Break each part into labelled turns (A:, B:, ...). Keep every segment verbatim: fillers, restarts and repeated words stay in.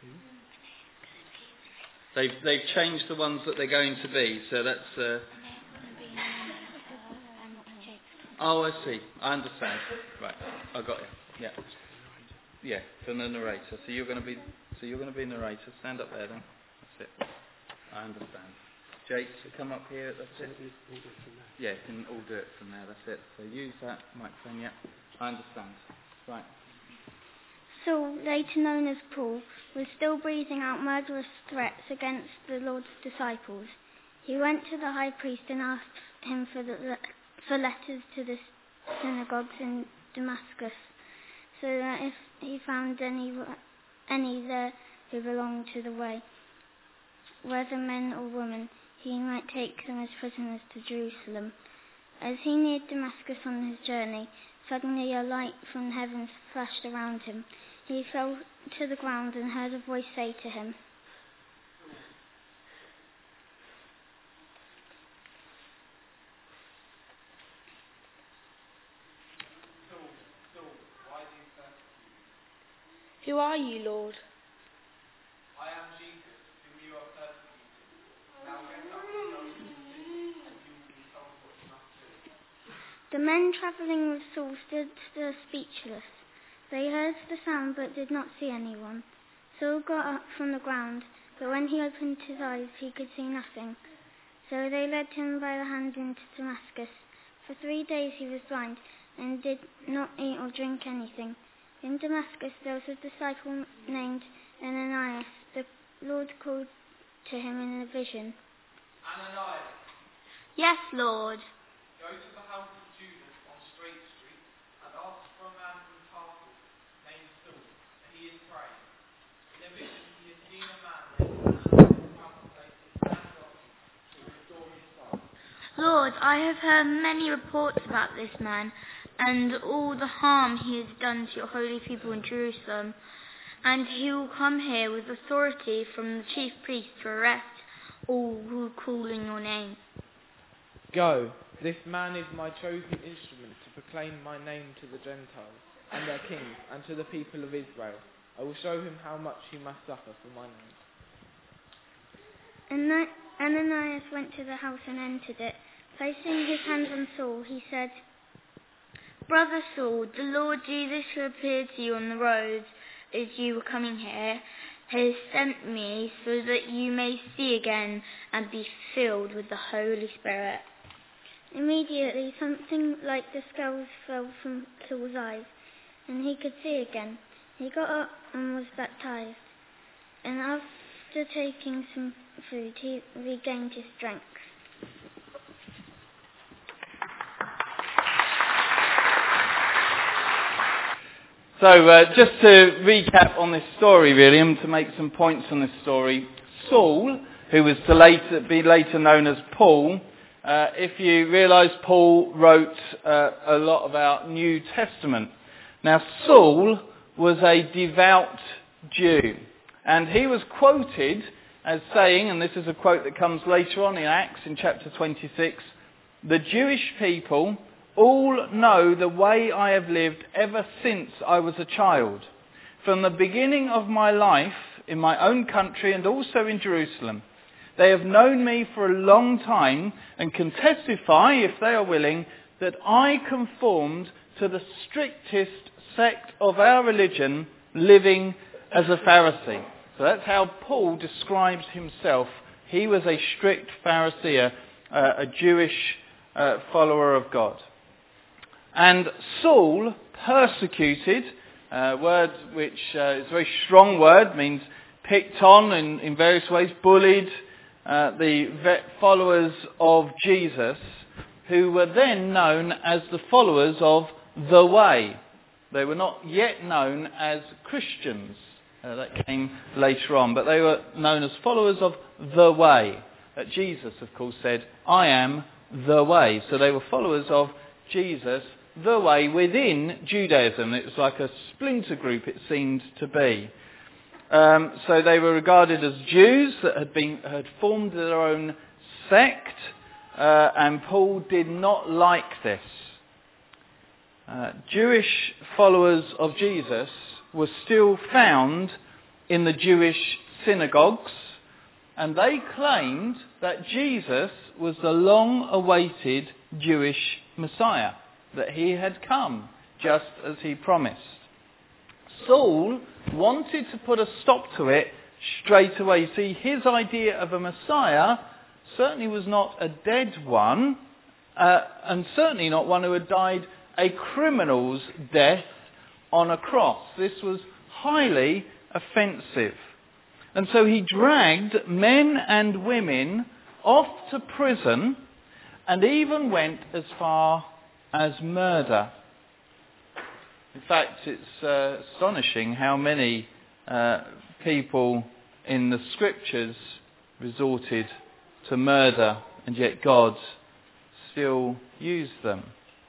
A: They've, they've changed the ones that they're going to be, so that's... Uh... Oh, I see. I understand. Right, I got you. Yeah, yeah, for the narrator. So you're going to be, so you're going to be narrator. Stand up there then. That's it. I understand. Jake, so come up here. That's it. Yeah, you can all do it from there. That's it. So use that microphone. Yeah, I understand. Right.
B: Saul, later known as Paul, was still breathing out murderous threats against the Lord's disciples. He went to the high priest and asked him for, the, for letters to the synagogues in Damascus, so that if he found any, any there who belonged to the way, whether men or women, he might take them as prisoners to Jerusalem. As he neared Damascus on his journey, suddenly a light from heaven flashed around him. He fell to the ground and heard a voice say to him,
C: "Who are you, Lord?"
D: "I am Jesus, whom you are persecuting. Now get up and go to the city, and you will be told what you must do."
B: The men travelling with Saul stood still speechless. They heard the sound but did not see anyone. Saul got up from the ground, but when he opened his eyes he could see nothing. So they led him by the hand into Damascus. For three days he was blind and did not eat or drink anything. In Damascus there was a disciple named Ananias. The Lord called to him in a vision.
D: "Ananias,
C: "Yes, Lord."
D: go to the house of Judas on Straight Street and ask for a man from Tarsus named Saul. He is praying. In a vision he has seen a man named Ananias stand up to restore his sight."
C: "Lord, I have heard many reports about this man and all the harm he has done to your holy people in Jerusalem. And he will come here with authority from the chief priest to arrest all who call in your name."
E: "Go, this man is my chosen instrument to proclaim my name to the Gentiles and their kings and to the people of Israel. I will show him how much he must suffer for my name."
B: Ananias went to the house and entered it. Placing his hands on Saul, he said, "Brother Saul, the Lord Jesus, who appeared to you on the road as you were coming here, has sent me so that you may see again and be filled with the Holy Spirit." Immediately something like the scales fell from Saul's eyes, and he could see again. He got up and was baptized, and after taking some food he regained his strength.
A: So uh, just to recap on this story really, and to make some points on this story. Saul, who was to later be later known as Paul, uh, if you realise, Paul wrote uh, a lot of our New Testament. Now Saul was a devout Jew, and he was quoted as saying, and this is a quote that comes later on in Acts in chapter twenty-six, "The Jewish people all know the way I have lived ever since I was a child, from the beginning of my life in my own country and also in Jerusalem. They have known me for a long time and can testify, if they are willing, that I conformed to the strictest sect of our religion, living as a Pharisee." So that's how Paul describes himself. He was a strict Pharisee, uh, a Jewish uh, follower of God. And Saul persecuted, a word which uh, is a very strong word, means picked on in, in various ways, bullied uh, the followers of Jesus, who were then known as the followers of the Way. They were not yet known as Christians. Uh, that came later on, but they were known as followers of the Way. Uh, Jesus, of course, said, "I am the Way." So they were followers of Jesus, the Way, within Judaism. It was like a splinter group, it seemed to be. Um, so they were regarded as Jews that had been had formed their own sect, uh, and Paul did not like this. Uh, Jewish followers of Jesus were still found in the Jewish synagogues, and they claimed that Jesus was the long-awaited Jewish Messiah, that he had come just as he promised. Saul wanted to put a stop to it straight away. See, his idea of a Messiah certainly was not a dead one, uh, and certainly not one who had died a criminal's death on a cross. This was highly offensive. And so he dragged men and women off to prison and even went as far as murder. In fact, it's uh, astonishing how many uh, people in the scriptures resorted to murder, and yet God still used them.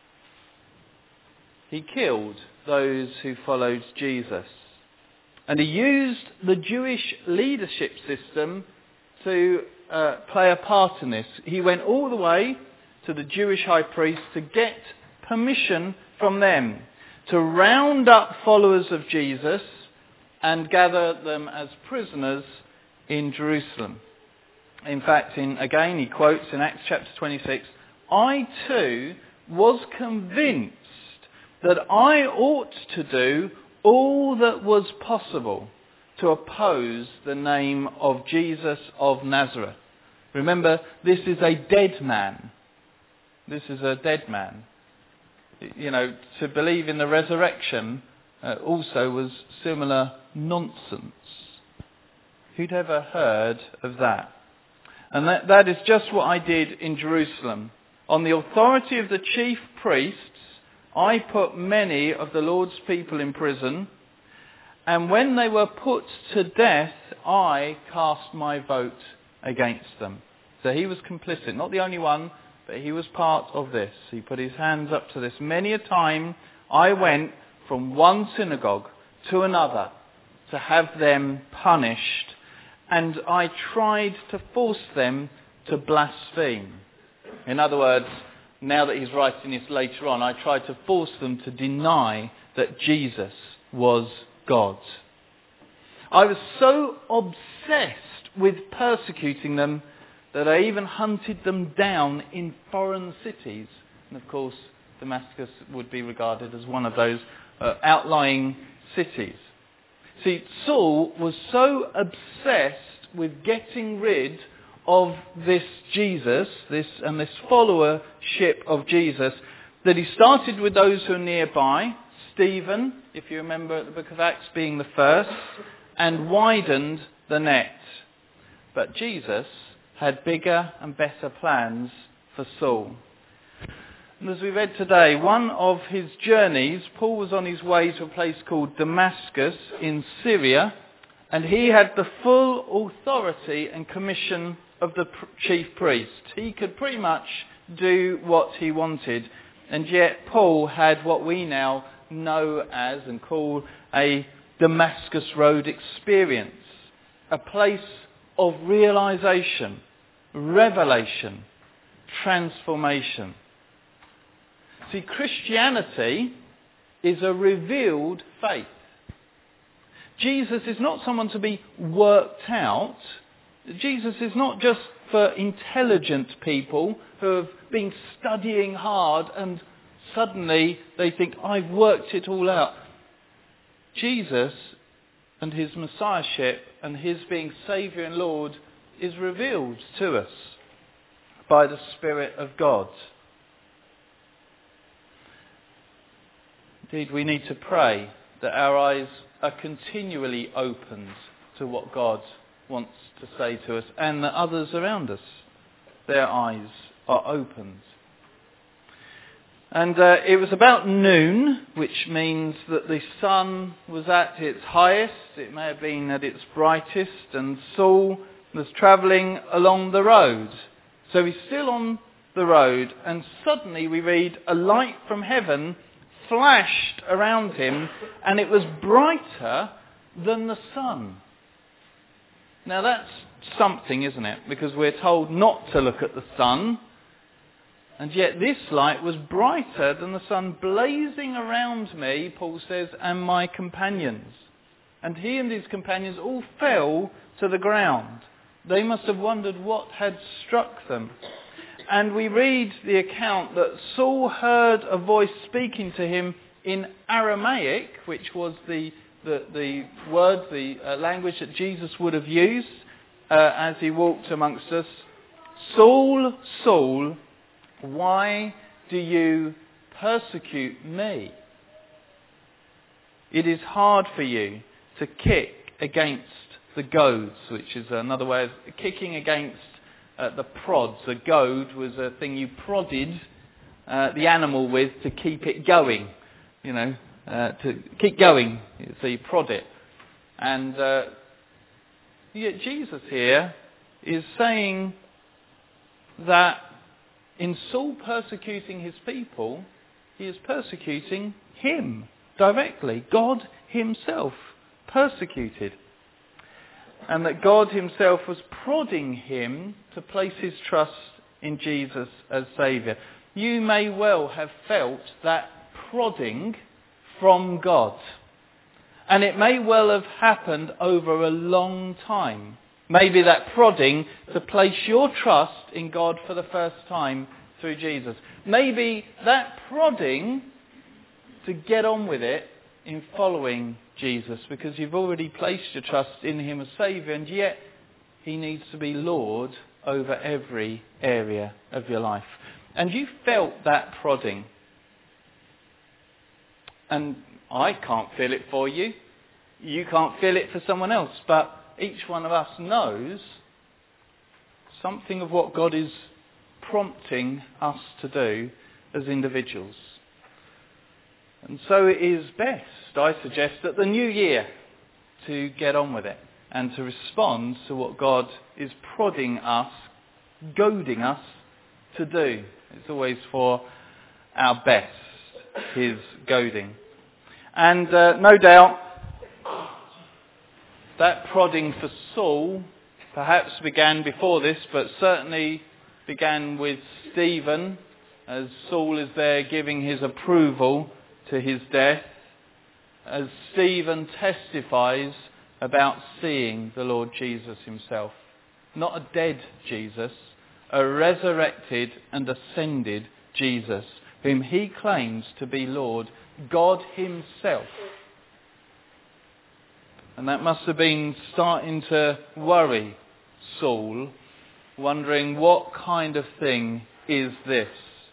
A: He killed those who followed Jesus. And he used the Jewish leadership system to uh, play a part in this. He went all the way to the Jewish high priest to get permission from them to round up followers of Jesus and gather them as prisoners in Jerusalem. In fact, in, again, he quotes in Acts chapter twenty-six, "I too was convinced that I ought to do all that was possible to oppose the name of Jesus of Nazareth." Remember, this is a dead man. This is a dead man. You know, to believe in the resurrection uh, also was similar nonsense. Who'd ever heard of that? And that, that is just what I did in Jerusalem. On the authority of the chief priests, I put many of the Lord's people in prison, and when they were put to death, I cast my vote against them. So he was complicit, not the only one, but he was part of this. He put his hands up to this. Many a time I went from one synagogue to another to have them punished, and I tried to force them to blaspheme. In other words, now that he's writing this later on, I tried to force them to deny that Jesus was God. I was so obsessed with persecuting them that I even hunted them down in foreign cities. And of course, Damascus would be regarded as one of those uh, outlying cities. See, Saul was so obsessed with getting rid of this Jesus, this and this followership of Jesus, that he started with those who are nearby, Stephen, if you remember the book of Acts being the first, and widened the net. But Jesus had bigger and better plans for Saul. And as we read today, one of his journeys, Paul was on his way to a place called Damascus in Syria, and he had the full authority and commission of the chief priest. He could pretty much do what he wanted, and yet Paul had what we now know as and call a Damascus Road experience, a place of realization, revelation, transformation. See, Christianity is a revealed faith. Jesus is not someone to be worked out. Jesus is not just for intelligent people who have been studying hard and suddenly they think, I've worked it all out. Jesus and his messiahship and his being Saviour and Lord is revealed to us by the Spirit of God. Indeed, we need to pray that our eyes are continually opened to what God wants to say to us, and that others around us, their eyes are opened. And uh, it was about noon, which means that the sun was at its highest. It may have been at its brightest, and Saul was travelling along the road. So he's still on the road, and suddenly we read a light from heaven flashed around him, and it was brighter than the sun. Now that's something, isn't it? Because we're told not to look at the sun, and yet this light was brighter than the sun, blazing around me, Paul says, and my companions. and he and his companions all fell to the ground. They must have wondered what had struck them. And we read the account that Saul heard a voice speaking to him in Aramaic, which was the, the, the word, the uh, language that Jesus would have used uh, as he walked amongst us. Saul, Saul, why do you persecute me? It is hard for you to kick against the goads, which is another way of kicking against uh, the prods. A goad was a thing you prodded uh, the animal with to keep it going, you know, uh, to keep going. So you prod it. And uh, yet Jesus here is saying that in Saul persecuting his people, he is persecuting him directly. God himself persecuted. And that God himself was prodding him to place his trust in Jesus as Saviour. You may well have felt that prodding from God. And it may well have happened over a long time. Maybe that prodding to place your trust in God for the first time through Jesus. Maybe that prodding to get on with it in following Jesus, because you've already placed your trust in him as Saviour, and yet he needs to be Lord over every area of your life. And you felt that prodding. And I can't feel it for you. You can't feel it for someone else. But each one of us knows something of what God is prompting us to do as individuals. And so it is best, I suggest, at the new year to get on with it and to respond to what God is prodding us, goading us to do. It's always for our best, his goading. And uh, no doubt that prodding for Saul perhaps began before this, but certainly began with Stephen, as Saul is there giving his approval to his death, as Stephen testifies about seeing the Lord Jesus himself. Not a dead Jesus, a resurrected and ascended Jesus, whom he claims to be Lord, God himself. And that must have been starting to worry Saul, wondering what kind of thing is this?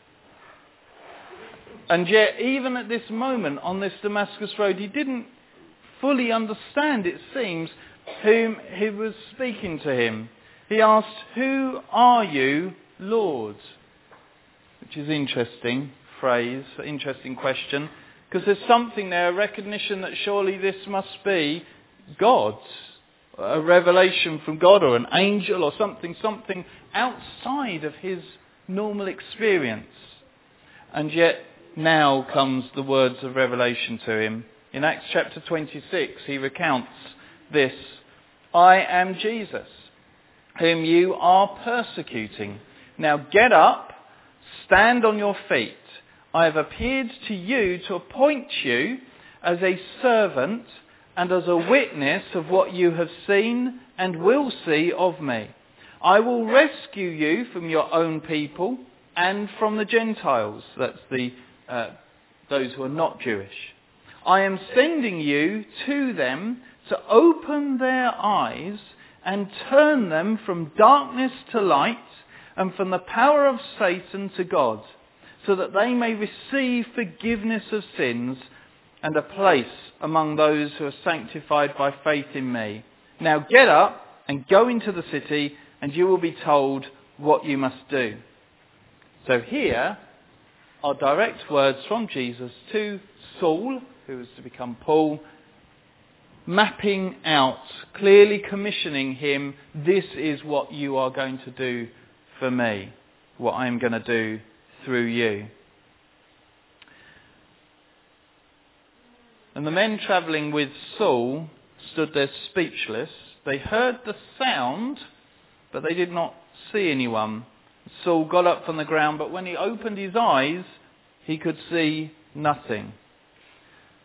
A: And yet, even at this moment on this Damascus road, he didn't fully understand, it seems, whom he was speaking to him. He asked, "Who are you, Lord?" Which is interesting phrase, interesting question, because there's something there, a recognition that surely this must be God, a revelation from God or an angel or something, something outside of his normal experience. And yet, now comes the words of revelation to him. In Acts chapter twenty-six, he recounts this: "I am Jesus, whom you are persecuting. Now get up, stand on your feet. I have appeared to you to appoint you as a servant and as a witness of what you have seen and will see of me. I will rescue you from your own people and from the Gentiles," that's the uh, those who are not Jewish. "I am sending you to them to open their eyes and turn them from darkness to light and from the power of Satan to God, so that they may receive forgiveness of sins and a place among those who are sanctified by faith in me. Now get up and go into the city, and you will be told what you must do." So here are direct words from Jesus to Saul, who was to become Paul, mapping out, clearly commissioning him, this is what you are going to do for me, what I am going to do through you. And the men travelling with Saul stood there speechless. They heard the sound, but they did not see anyone. Saul got up from the ground, but when he opened his eyes, he could see nothing.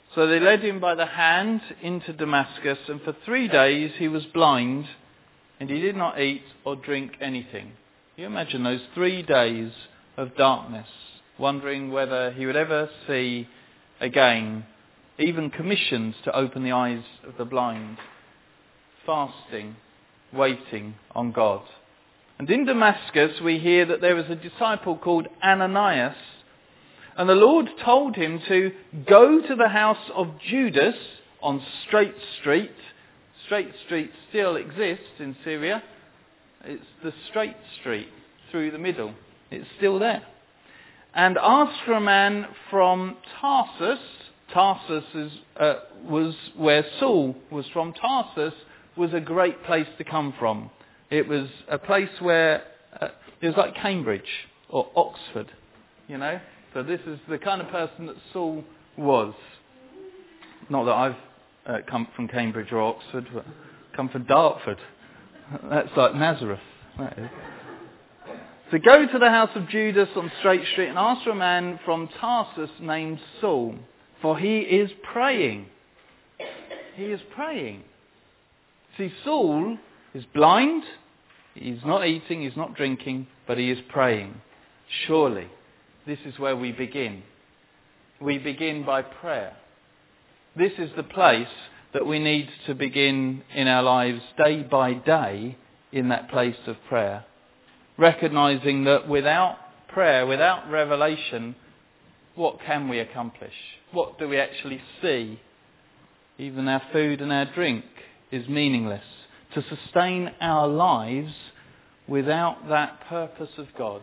A: So they led him by the hand into Damascus, and for three days he was blind, and he did not eat or drink anything. Can you imagine those three days of darkness, wondering whether he would ever see again, even commissioned to open the eyes of the blind, fasting, waiting on God. And in Damascus we hear that there was a disciple called Ananias, and the Lord told him to go to the house of Judas on Straight Street. Straight Street still exists in Syria. It's the Straight Street through the middle. It's still there. And ask for a man from Tarsus. Tarsus is, uh, was where Saul was from. Tarsus was a great place to come from. It was a place where uh, it was like Cambridge or Oxford, you know. So this is the kind of person that Saul was. Not that I've uh, come from Cambridge or Oxford, but come from Dartford. That's like Nazareth. That is. So go to the house of Judas on Straight Street and ask for a man from Tarsus named Saul, for he is praying. He is praying. See, Saul is blind, he's not eating, he's not drinking, but he is praying. Surely, this is where we begin. We begin by prayer. This is the place that we need to begin in our lives day by day, in that place of prayer. Recognising that without prayer, without revelation, what can we accomplish? What do we actually see? Even our food and our drink is meaningless. To sustain our lives without that purpose of God.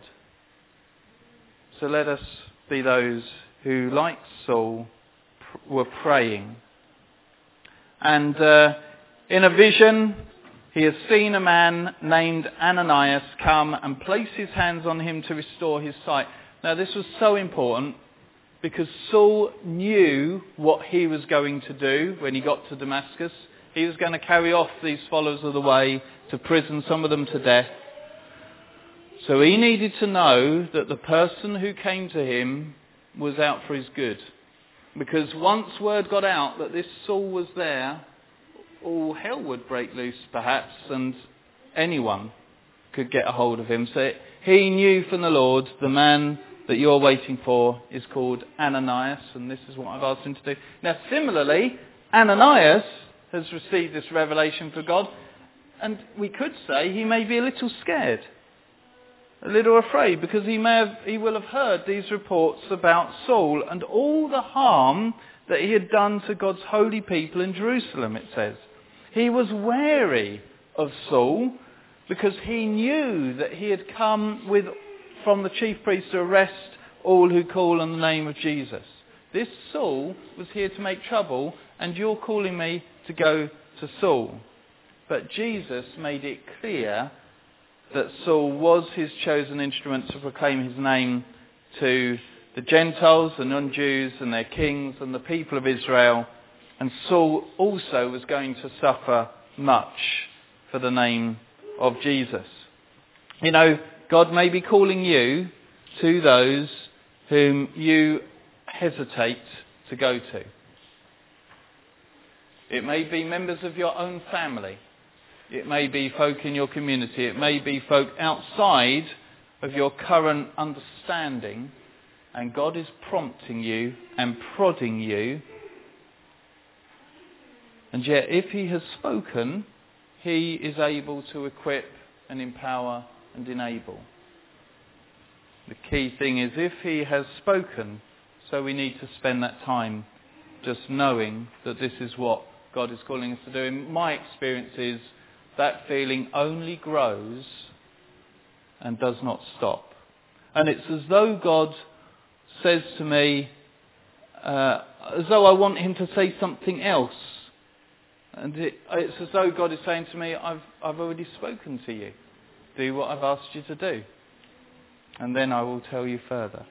A: So let us be those who, like Saul, pr- were praying. And uh, in a vision, he has seen a man named Ananias come and place his hands on him to restore his sight. Now this was so important because Saul knew what he was going to do when he got to Damascus. He was going to carry off these followers of the way to prison, some of them to death. So he needed to know that the person who came to him was out for his good. Because once word got out that this Saul was there, all hell would break loose perhaps, and anyone could get a hold of him. So he knew from the Lord, the man that you're waiting for is called Ananias, and this is what I've asked him to do. Now similarly, Ananias has received this revelation from God, and we could say he may be a little scared, a little afraid, because he may have, he will have heard these reports about Saul and all the harm that he had done to God's holy people in Jerusalem, it says. He was wary of Saul because he knew that he had come with from the chief priest to arrest all who call on the name of Jesus. This Saul was here to make trouble, and you're calling me to go to Saul. But Jesus made it clear that Saul was his chosen instrument to proclaim his name to the Gentiles, the non-Jews and their kings and the people of Israel. And Saul also was going to suffer much for the name of Jesus. You know, God may be calling you to those whom you hesitate to go to. It may be members of your own family. It may be folk in your community. It may be folk outside of your current understanding. And God is prompting you and prodding you. And yet, if he has spoken, he is able to equip and empower and enable. The key thing is, if he has spoken, so we need to spend that time just knowing that this is what God is calling us to do. In my experience is that feeling only grows and does not stop. And it's as though God says to me, uh, as though I want him to say something else. And it, it's as though God is saying to me, I've, I've already spoken to you. Do what I've asked you to do. And then I will tell you further.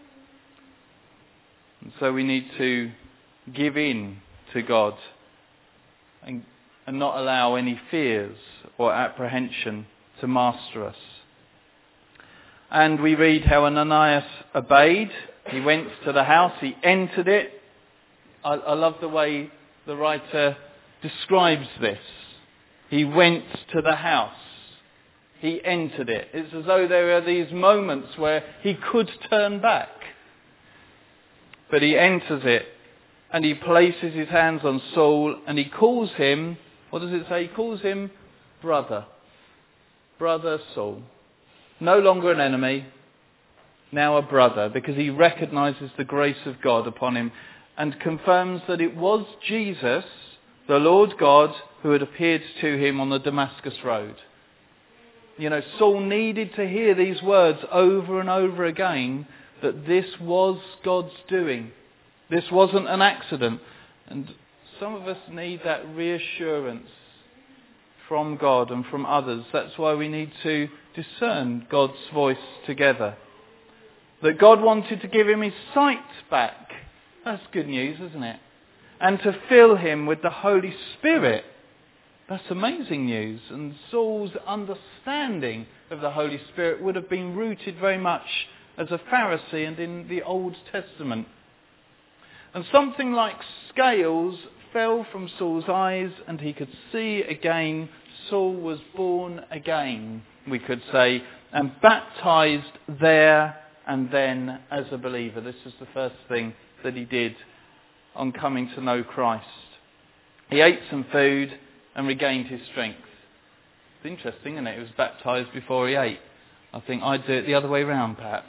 A: And so we need to give in to God and, and not allow any fears or apprehension to master us. And we read how Ananias obeyed. He went to the house, he entered it, I, I love the way the writer describes this. He went to the house. He entered it. It's as though there are these moments where he could turn back. But he enters it and he places his hands on Saul and he calls him, what does it say? He calls him brother. Brother Saul. No longer an enemy, now a brother, because he recognises the grace of God upon him and confirms that it was Jesus, the Lord God, who had appeared to him on the Damascus road. You know, Saul needed to hear these words over and over again, that this was God's doing. This wasn't an accident. And some of us need that reassurance from God and from others. That's why we need to discern God's voice together. That God wanted to give him his sight back. That's good news, isn't it? And to fill him with the Holy Spirit. That's amazing news. And Saul's understanding of the Holy Spirit would have been rooted very much as a Pharisee and in the Old Testament. And something like scales fell from Saul's eyes and he could see again. Saul was born again, we could say, and baptized there and then as a believer. This was the first thing that he did on coming to know Christ. He ate some food and regained his strength. It's interesting, isn't it? He was baptized before he ate. I think I'd do it the other way round, perhaps.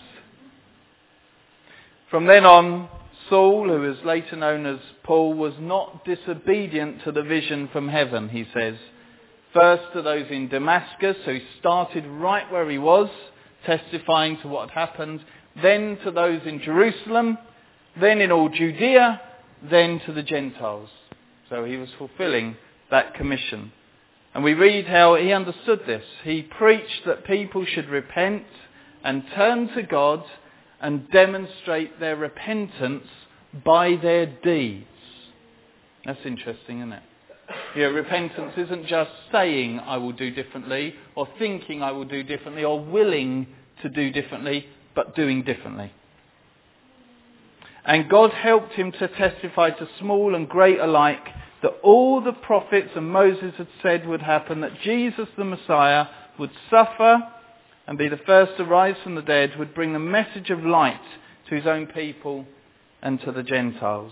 A: From then on, Saul, who was later known as Paul, was not disobedient to the vision from heaven, he says. First to those in Damascus, so he started right where he was, testifying to what had happened. Then to those in Jerusalem, then in all Judea, then to the Gentiles. So he was fulfilling that commission. And we read how he understood this. He preached that people should repent and turn to God and demonstrate their repentance by their deeds. That's interesting, isn't it? Yeah, repentance isn't just saying I will do differently, or thinking I will do differently, or willing to do differently, but doing differently. And God helped him to testify to small and great alike that all the prophets and Moses had said would happen, that Jesus the Messiah would suffer and be the first to rise from the dead, would bring the message of light to his own people and to the Gentiles.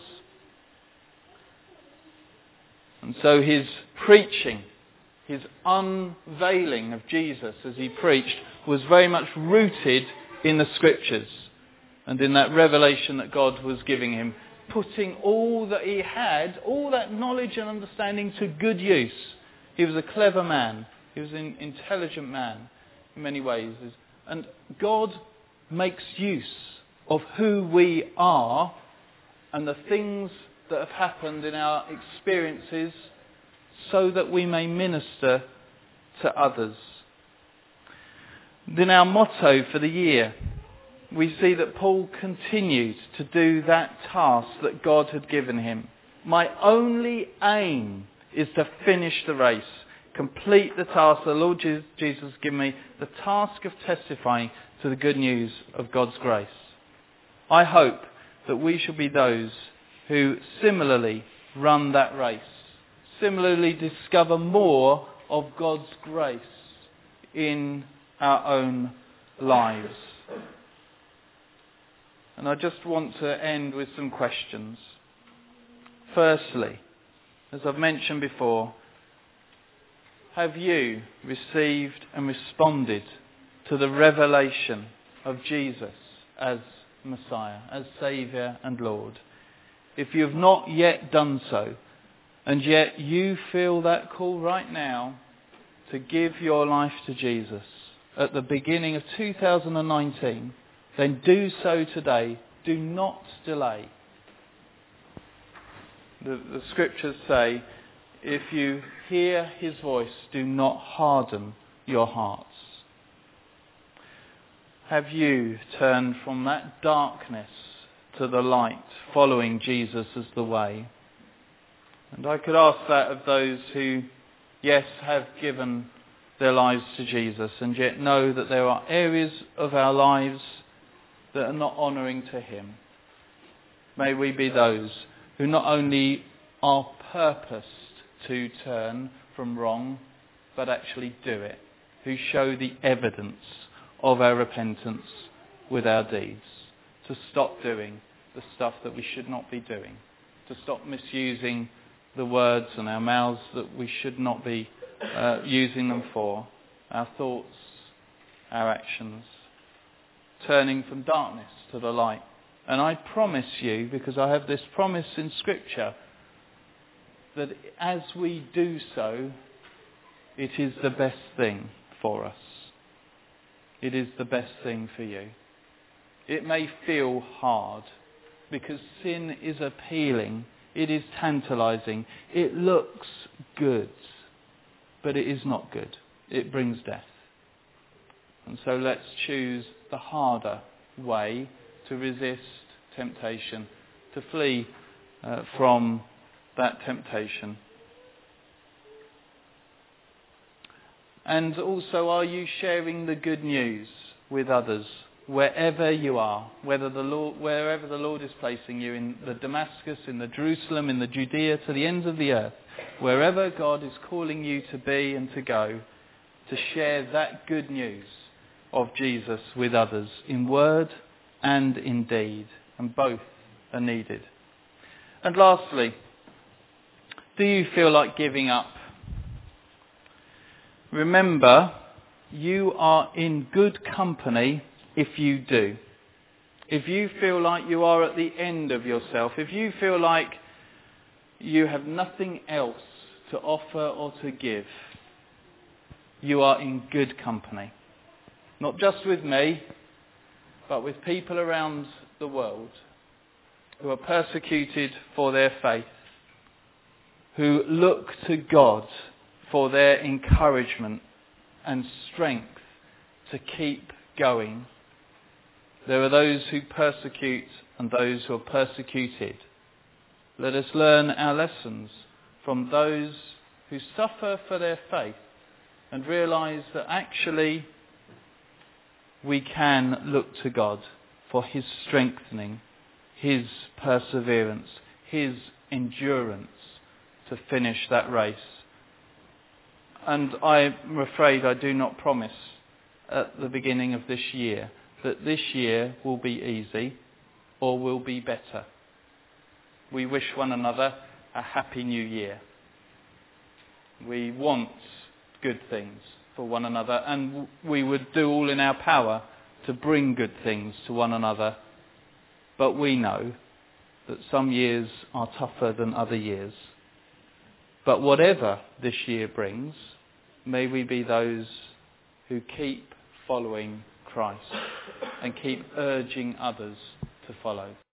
A: And so his preaching, his unveiling of Jesus as he preached, was very much rooted in the Scriptures and in that revelation that God was giving him, putting all that he had, all that knowledge and understanding to good use. He was a clever man. He was an intelligent man in many ways. And God makes use of who we are and the things that have happened in our experiences so that we may minister to others. In our motto for the year, we see that Paul continued to do that task that God had given him. My only aim is to finish the race, complete the task the Lord Jesus has given me, the task of testifying to the good news of God's grace. I hope that we shall be those who similarly run that race, similarly discover more of God's grace in our own lives. And I just want to end with some questions. Firstly, as I've mentioned before, have you received and responded to the revelation of Jesus as Messiah, as Saviour and Lord? If you have not yet done so, and yet you feel that call right now to give your life to Jesus at the beginning of two thousand nineteen, then do so today. Do not delay. The, the scriptures say, if you hear his voice, do not harden your hearts. Have you turned from that darkness to the light, following Jesus as the way? And I could ask that of those who, yes, have given their lives to Jesus, and yet know that there are areas of our lives that are not honouring to him. May we be those who not only are purposed to turn from wrong, but actually do it, who show the evidence of our repentance with our deeds, to stop doing the stuff that we should not be doing, to stop misusing the words in our mouths that we should not be uh, using them for, our thoughts, our actions, turning from darkness to the light. And I promise you, because I have this promise in Scripture, that as we do so, it is the best thing for us. It is the best thing for you. It may feel hard, because sin is appealing. It is tantalizing. It looks good, but it is not good. It brings death. And so let's choose the harder way to resist temptation, to flee uh, from that temptation. And also, are you sharing the good news with others wherever you are, whether the Lord, wherever the Lord is placing you, in the Damascus, in the Jerusalem, in the Judea, to the ends of the earth, wherever God is calling you to be and to go, to share that good news of Jesus with others in word and in deed, and both are needed. And lastly, do you feel like giving up? Remember, you are in good company if you do. If you feel like you are at the end of yourself, if you feel like you have nothing else to offer or to give, you are in good company. Not just with me, but with people around the world who are persecuted for their faith, who look to God for their encouragement and strength to keep going. There are those who persecute and those who are persecuted. Let us learn our lessons from those who suffer for their faith and realise that actually we can look to God for his strengthening, his perseverance, his endurance to finish that race. And I'm afraid I do not promise at the beginning of this year that this year will be easy or will be better. We wish one another a happy new year. We want good things for one another, and we would do all in our power to bring good things to one another. But we know that some years are tougher than other years. But whatever this year brings, may we be those who keep following Christ and keep urging others to follow.